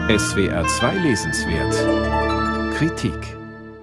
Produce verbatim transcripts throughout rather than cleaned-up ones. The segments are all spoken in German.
S W R zwei Lesenswert Kritik.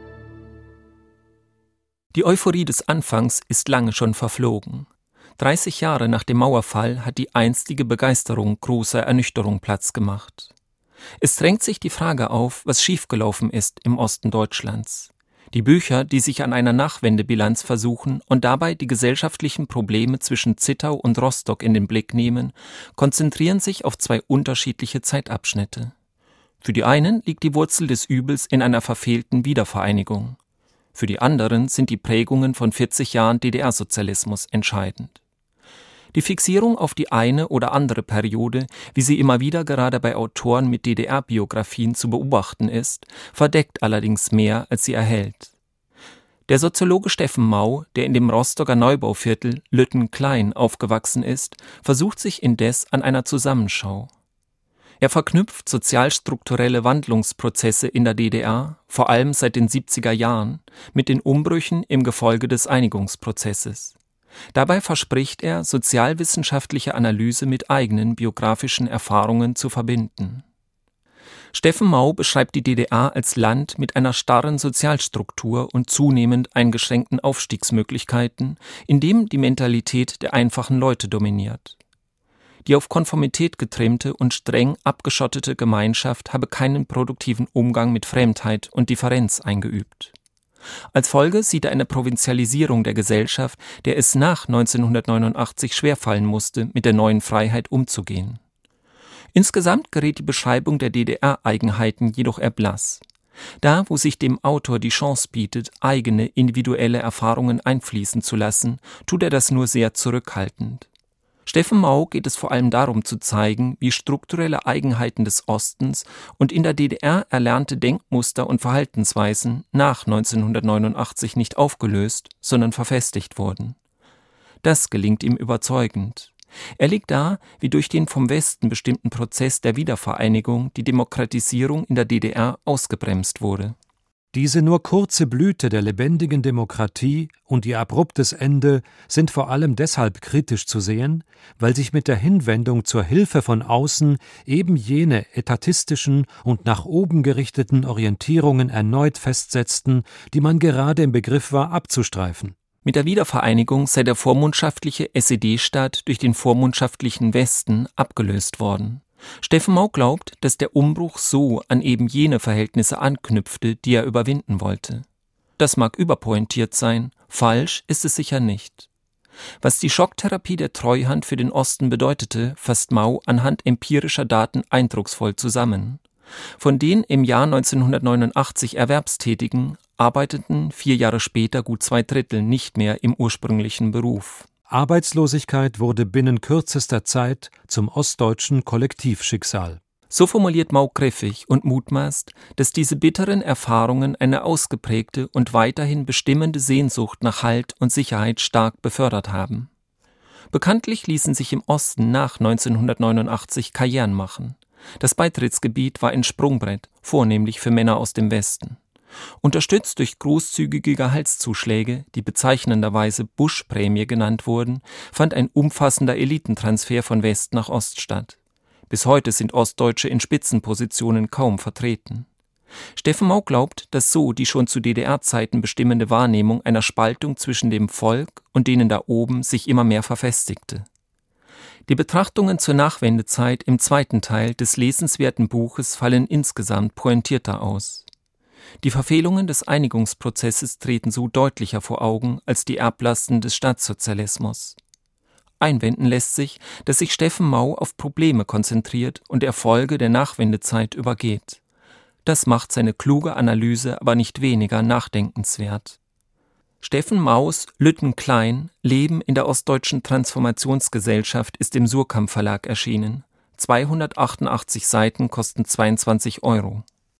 Die Euphorie des Anfangs ist lange schon verflogen. dreißig Jahre nach dem Mauerfall hat die einstige Begeisterung großer Ernüchterung Platz gemacht. Es drängt sich die Frage auf, was schiefgelaufen ist im Osten Deutschlands. Die Bücher, die sich an einer Nachwendebilanz versuchen und dabei die gesellschaftlichen Probleme zwischen Zittau und Rostock in den Blick nehmen, konzentrieren sich auf zwei unterschiedliche Zeitabschnitte. Für die einen liegt die Wurzel des Übels in einer verfehlten Wiedervereinigung. Für die anderen sind die Prägungen von vierzig Jahren D D R-Sozialismus entscheidend. Die Fixierung auf die eine oder andere Periode, wie sie immer wieder gerade bei Autoren mit D D R-Biografien zu beobachten ist, verdeckt allerdings mehr, als sie erhält. Der Soziologe Steffen Mau, der in dem Rostocker Neubauviertel Lüttenklein aufgewachsen ist, versucht sich indes an einer Zusammenschau. Er verknüpft sozialstrukturelle Wandlungsprozesse in der D D R, vor allem seit den siebziger Jahren, mit den Umbrüchen im Gefolge des Einigungsprozesses. Dabei verspricht er, sozialwissenschaftliche Analyse mit eigenen biografischen Erfahrungen zu verbinden. Steffen Mau beschreibt die D D R als Land mit einer starren Sozialstruktur und zunehmend eingeschränkten Aufstiegsmöglichkeiten, in dem die Mentalität der einfachen Leute dominiert. Die auf Konformität getrimmte und streng abgeschottete Gemeinschaft habe keinen produktiven Umgang mit Fremdheit und Differenz eingeübt. Als Folge sieht er eine Provinzialisierung der Gesellschaft, der es nach neunzehnhundertneunundachtzig schwerfallen musste, mit der neuen Freiheit umzugehen. Insgesamt gerät die Beschreibung der D D R-Eigenheiten jedoch eher blass. Da, wo sich dem Autor die Chance bietet, eigene individuelle Erfahrungen einfließen zu lassen, tut er das nur sehr zurückhaltend. Steffen Mau geht es vor allem darum zu zeigen, wie strukturelle Eigenheiten des Ostens und in der D D R erlernte Denkmuster und Verhaltensweisen nach neunzehnhundertneunundachtzig nicht aufgelöst, sondern verfestigt wurden. Das gelingt ihm überzeugend. Er legt dar, wie durch den vom Westen bestimmten Prozess der Wiedervereinigung die Demokratisierung in der D D R ausgebremst wurde. Diese nur kurze Blüte der lebendigen Demokratie und ihr abruptes Ende sind vor allem deshalb kritisch zu sehen, weil sich mit der Hinwendung zur Hilfe von außen eben jene etatistischen und nach oben gerichteten Orientierungen erneut festsetzten, die man gerade im Begriff war abzustreifen. Mit der Wiedervereinigung sei der vormundschaftliche S E D-Staat durch den vormundschaftlichen Westen abgelöst worden. Steffen Mau glaubt, dass der Umbruch so an eben jene Verhältnisse anknüpfte, die er überwinden wollte. Das mag überpointiert sein, falsch ist es sicher nicht. Was die Schocktherapie der Treuhand für den Osten bedeutete, fasst Mau anhand empirischer Daten eindrucksvoll zusammen. Von den im Jahr neunzehnhundertneunundachtzig Erwerbstätigen arbeiteten vier Jahre später gut zwei Drittel nicht mehr im ursprünglichen Beruf. Arbeitslosigkeit wurde binnen kürzester Zeit zum ostdeutschen Kollektivschicksal. So formuliert Mau griffig und mutmaßt, dass diese bitteren Erfahrungen eine ausgeprägte und weiterhin bestimmende Sehnsucht nach Halt und Sicherheit stark befördert haben. Bekanntlich ließen sich im Osten nach neunzehnhundertneunundachtzig Karrieren machen. Das Beitrittsgebiet war ein Sprungbrett, vornehmlich für Männer aus dem Westen. Unterstützt durch großzügige Gehaltszuschläge, die bezeichnenderweise Bush-Prämie genannt wurden, fand ein umfassender Elitentransfer von West nach Ost statt. Bis heute sind Ostdeutsche in Spitzenpositionen kaum vertreten. Steffen Mau glaubt, dass so die schon zu D D R-Zeiten bestimmende Wahrnehmung einer Spaltung zwischen dem Volk und denen da oben sich immer mehr verfestigte. Die Betrachtungen zur Nachwendezeit im zweiten Teil des lesenswerten Buches fallen insgesamt pointierter aus. Die Verfehlungen des Einigungsprozesses treten so deutlicher vor Augen als die Erblasten des Staatssozialismus. Einwenden lässt sich, dass sich Steffen Mau auf Probleme konzentriert und Erfolge der Nachwendezeit übergeht. Das macht seine kluge Analyse aber nicht weniger nachdenkenswert. Steffen Maus Lüttenklein, Leben in der ostdeutschen Transformationsgesellschaft ist im Surkamp Verlag erschienen. zweihundertachtundachtzig Seiten kosten zweiundzwanzig Euro.